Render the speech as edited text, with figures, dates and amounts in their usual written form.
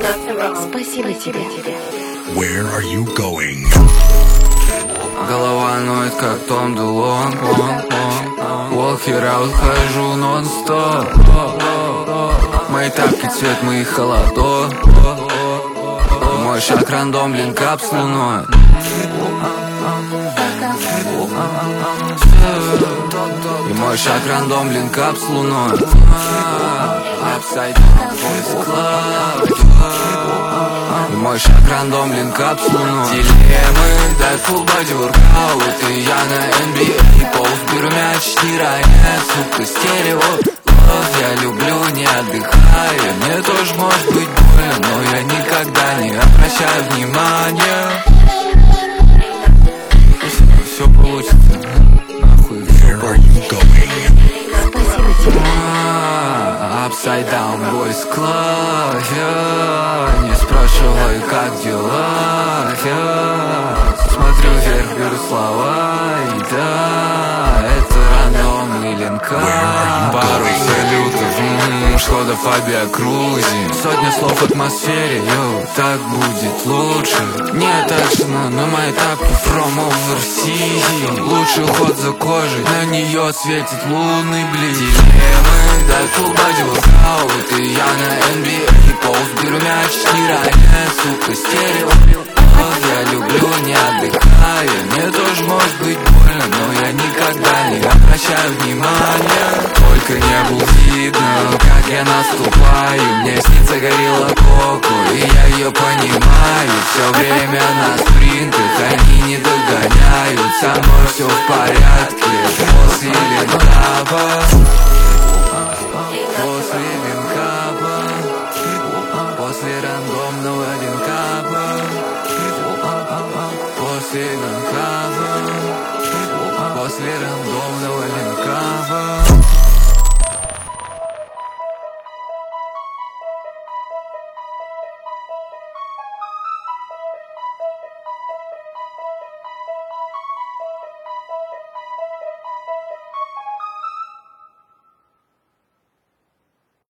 Спасибо тебе. Where are you going? Голова ноет, как Том Делон. Walk it out, хожу нон-стоп. Мои тапки цвет моих холодов. Мой шаг рандом, линкап с луной. И мой шаг рандом, линкап с луной. Upside down, boys club. И мой шаг рандом, линкап с луной. Дилеммы, дай full body workout. И я на NBA полз, беру мяч, не роняет, сука, стерео. Я люблю, не отдыхая. Мне тоже может быть больно, но я никогда не обращаю внимания. Все получится, нахуй все получится. Спасибо тебе. Upside down, boys club, yeah. Не спрашивай, как дела, yeah. Смотрю вверх, беру слова, и да, это рандомный линкап. Пару салютов, шкода-фобия крузим. Сотня слов в атмосфере, йоу, так будет лучше. Нет экшена, но мои тапки from overseas. Лучший уход за кожей, на нее светит лунный блик. Дилеммы, дай full body workout. И я на NBA полз, беру мяч, не роняет, сука, стерео. Я люблю, не отдыхая. Мне тоже может быть больно, но я никогда не обращаю внимания. Только небу видно, как я наступаю. Мне снится горилла Коко, и я ее понимаю. Все время на спринтах, они не догоняют. Со мной все в порядке, после линкапа. После линкапа. После рандомного линкапа. После линкапа. После рандомного линкапа.